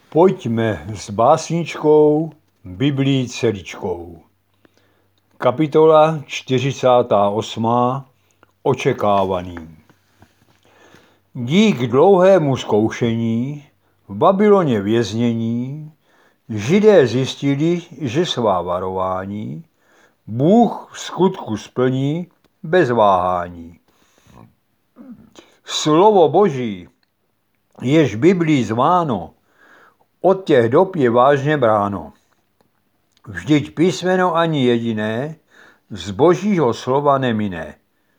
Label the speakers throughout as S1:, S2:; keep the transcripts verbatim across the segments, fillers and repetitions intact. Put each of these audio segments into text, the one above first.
S1: Pojďme s básničkou Biblii celičkou. Kapitola čtyřicátá osmá Očekávaný. Dík dlouhému zkoušení v Babyloně věznění Židé zjistili, že svá varování Bůh v skutku splní bez váhání. Slovo Boží, jež Biblii zváno, od těch dob je vážně bráno. Vždyť písmeno ani jediné z Božího slova nemine.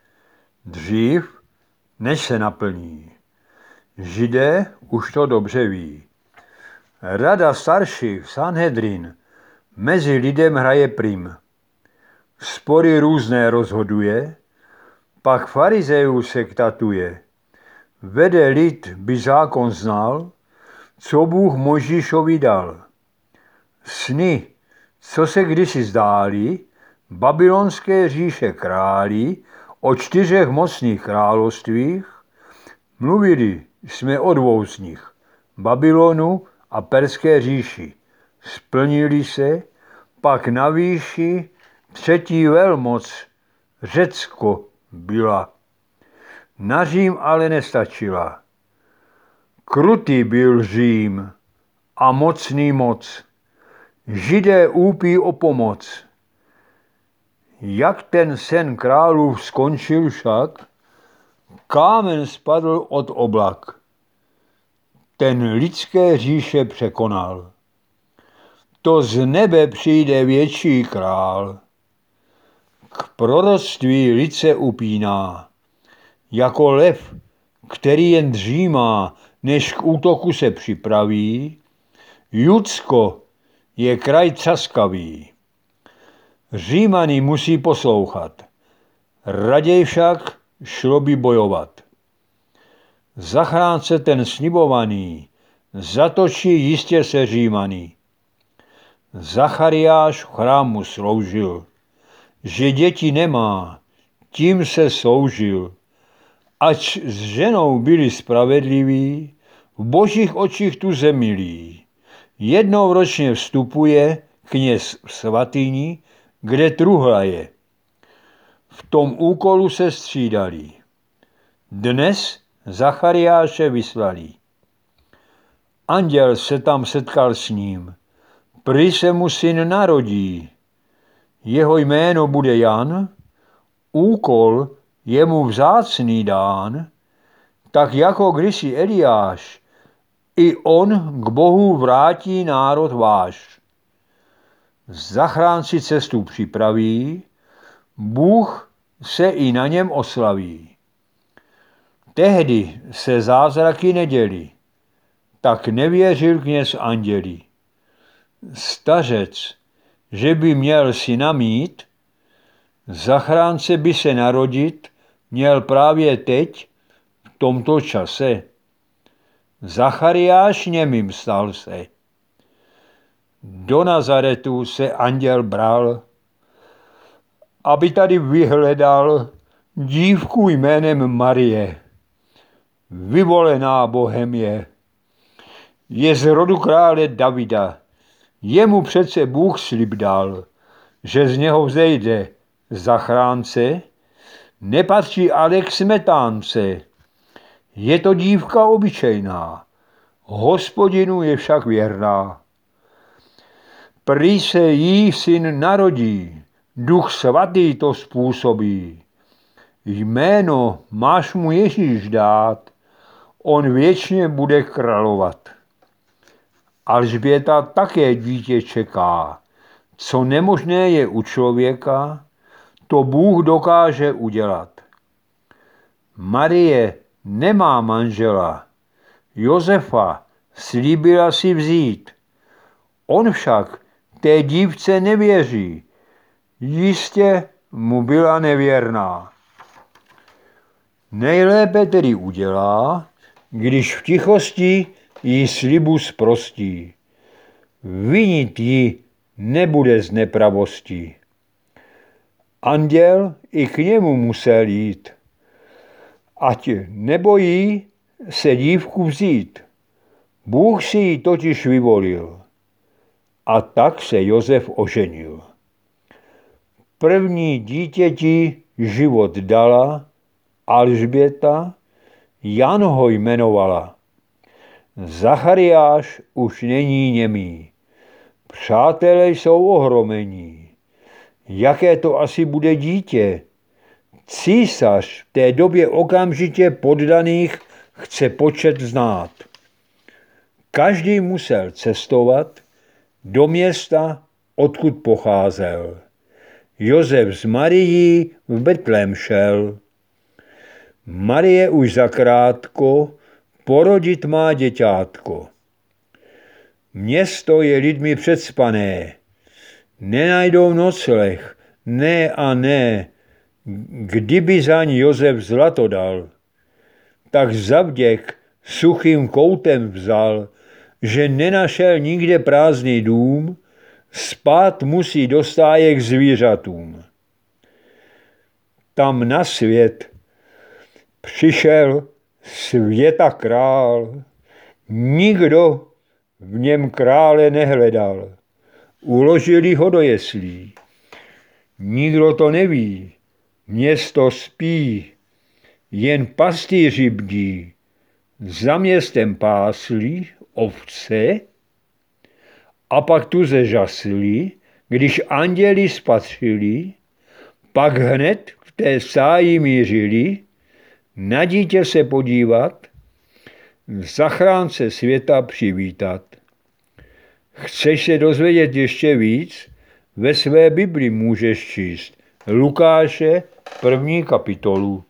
S1: Dřív, než se naplní. Židé už to dobře ví. Rada starších Sanhedrin mezi lidem hraje prim. Spory různé rozhoduje, pak farizejů sektatuje. Vede lid, by zákon znal, co Bůh Mojžíšovi dal. Sny, co se kdysi zdály, babylonské říše králi o čtyřech mocných královstvích, mluvili jsme o dvou z nich, Babylonu a Perské říši. Splnili se, pak na výši třetí velmoc, Řecko, byla. Na Řím ale nestačila. Krutý byl Řím a mocný moc. Židé úpí o pomoc. Jak ten sen králův skončil však, kámen spadl od oblak. Ten lidské říše překonal. To z nebe přijde větší král. K proroctví lid se upíná, jako lev, který jen dřímá, než k útoku se připraví. Judsko je kraj třaskavý. Římany musí poslouchat, raději však šlo by bojovat. Zachránce ten slibovaný zatočí jistě se Římany. Zachariáš v chrámu sloužil, že děti nemá, tím se soužil. Ač s ženou byli spravedliví, v Božích očích tu zemilí. Jednou ročně vstupuje kněz v svatyni, kde truhla je. V tom úkolu se střídali. Dnes Zachariáše vyslali. Anděl se tam setkal s ním. Prý se mu syn narodí. Jeho jméno bude Jan, úkol je mu vzácný dán, tak jako kdysi Eliáš, i on k Bohu vrátí národ váš. Zachránci cestu připraví, Bůh se i na něm oslaví. Tehdy se zázraky neděly, tak nevěřil kněz anděli. Stařec, že by měl syna mít, zachránce by se narodit měl právě teď, v tomto čase. Zachariáš němým stal se. Do Nazaretu se anděl bral, aby tady vyhledal dívku jménem Marie. Vyvolená Bohem je. Je z rodu krále Davida. Jemu přece Bůh slib dal, že z něho vzejde zachránce, nepatří ale k smetánce. Je to dívka obyčejná, Hospodinu je však věrná. Prý se jí syn narodí, Duch svatý to způsobí. Jméno máš mu Ježíš dát, on věčně bude královat. Alžběta také dítě čeká. Co nemožné je u člověka, to Bůh dokáže udělat. Marie nemá manžela, Josefa slíbila si vzít. On však té dívce nevěří, jistě mu byla nevěrná. Nejlépe tedy udělá, když v tichosti jí slibu zprostí. Vinit ji nebude z nepravosti. Anděl i k němu musel jít, ať nebojí se dívku vzít. Bůh si ji totiž vyvolil. A tak se Josef oženil. První dítěti život dala Alžběta, Jan ho jmenovala. Zachariáš už není němý. Přátelé jsou ohromení. Jaké to asi bude dítě? Císař v té době okamžitě poddaných chce počet znát. Každý musel cestovat do města, odkud pocházel. Josef s Marií v Betlém šel. Marie už zakrátko porodit má děťátko. Město je lidmi předspané, nenajdou nocleh, ne a ne, kdyby za ní Josef zlato dal. Tak zavděk suchým koutem vzal, že nenašel nikde prázdný dům, spát musí do stájek zvířatům. Tam na svět přišel světa král, nikdo v něm krále nehledal. Uložili ho do jeslí. Nikdo to neví, město spí, jen pastýři bdí. Za městem pásli ovce a pak tu zežasli, když anděli spatřili, pak hned k té stáji mířili, na dítě se podívat, zachránce světa přivítat. Chceš se dozvědět ještě víc? Ve své Bibli můžeš číst Lukáše první kapitolu.